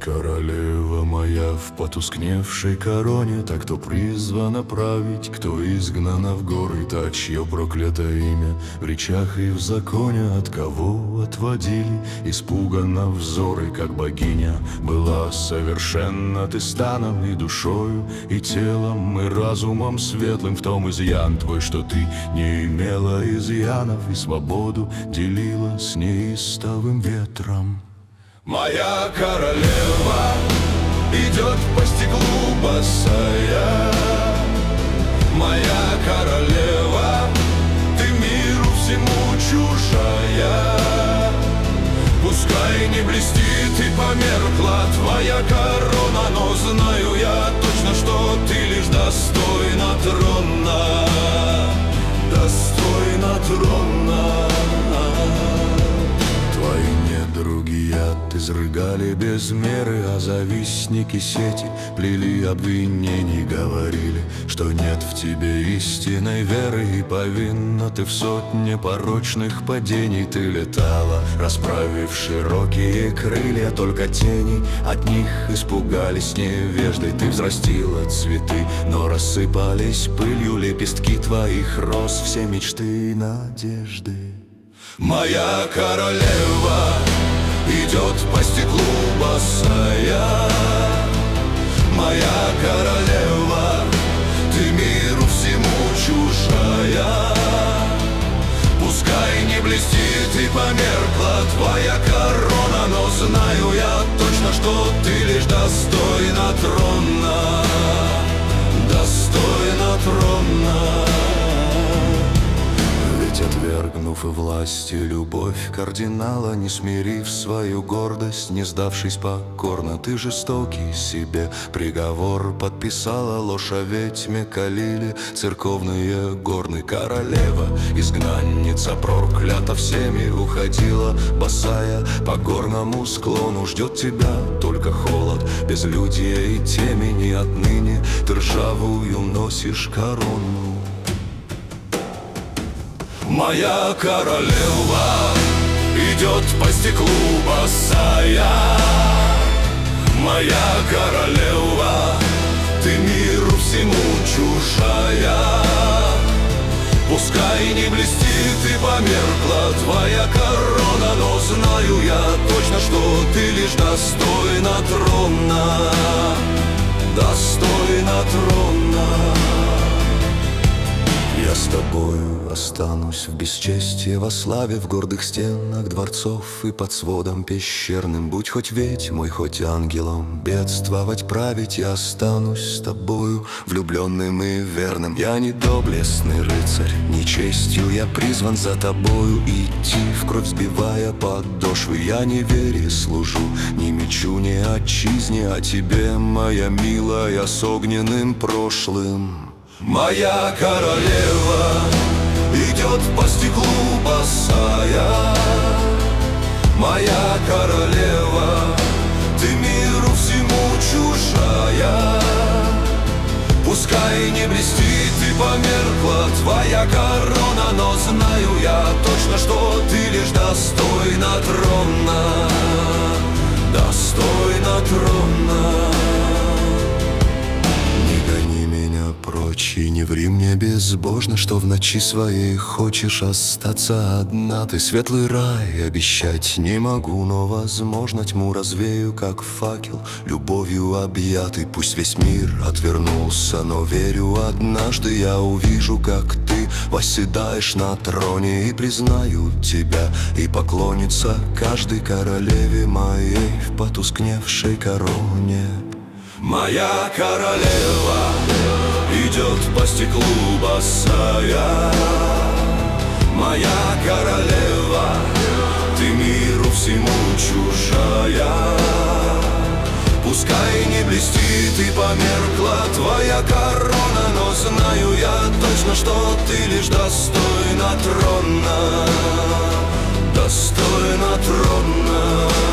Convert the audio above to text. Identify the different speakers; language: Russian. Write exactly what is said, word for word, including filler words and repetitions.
Speaker 1: Королева моя в потускневшей короне, та, кто призвана править, кто изгнана в горы, та, чье проклятое имя в речах и в законе, от кого отводили испуганно взоры, как богиня была совершенна ты станом и душою, и телом, и разумом светлым. В том изъян твой, что ты не имела изъянов, и свободу делила с неистовым ветром. Моя королева идет по стеклу босая. Моя королева, ты миру всему чужая. Пускай не блестит и померкла твоя корона, но знаю я точно, что ты лишь достойна трона. Достойна трона. Изрыгали без меры, а завистники сети плели обвинений, говорили, что нет в тебе истинной веры, и повинна ты в сотне порочных падений. Ты летала, расправив широкие крылья, только тени от них испугались невежды. Ты взрастила цветы, но рассыпались пылью лепестки твоих роз, все мечты и надежды. Моя королева идет по стеклу босая. Моя королева, ты миру всему чужая. Пускай не блестит и померкла твоя корона, но знаю я точно, что ты лишь достойна трона. Достойна трона. Отвергнув и власть, и любовь кардинала, не смирив свою гордость, не сдавшись покорно, ты жестокий себе приговор подписала. Ложь о ведьме калили церковные горны. Королева, изгнанница, проклята всеми, уходила босая по горному склону. Ждет тебя только холод, безлюдье и темени. Отныне ты ржавую носишь корону. Моя королева идет по стеклу босая. Моя королева, ты миру всему чужая. Пускай не блестит и померкла твоя корона, но знаю я точно, что ты лишь достойна трона. Достойна трона. Я с тобою останусь в бесчестье, во славе, в гордых стенах дворцов и под сводом пещерным. Будь хоть ведьмой, хоть ангелом, бедствовать, править я останусь с тобою, влюбленным и верным. Я не доблестный рыцарь, не честью я призван за тобою идти, в кровь сбивая подошвы. Я не вере служу, ни мечу, ни отчизне, а тебе, моя милая, с огненным прошлым. Моя королева идет по стеклу босая. Моя королева, ты миру всему чужая. Пускай не блестит и померкла твоя корона, но знаю я точно, что ты лишь достойна трона. Достойна трона. И не ври мне безбожно, что в ночи своей хочешь остаться одна. Ты светлый рай обещать не могу, но возможно тьму развею, как факел, любовью объятый. Пусть весь мир отвернулся, но верю, однажды я увижу, как ты восседаешь на троне, и признаю тебя, и поклонится каждой королеве моей в потускневшей короне. Моя королева идет по стеклу босая. Моя королева, ты миру всему чужая. Пускай не блестит и померкла твоя корона, но знаю я точно, что ты лишь достойна трона. Достойна трона.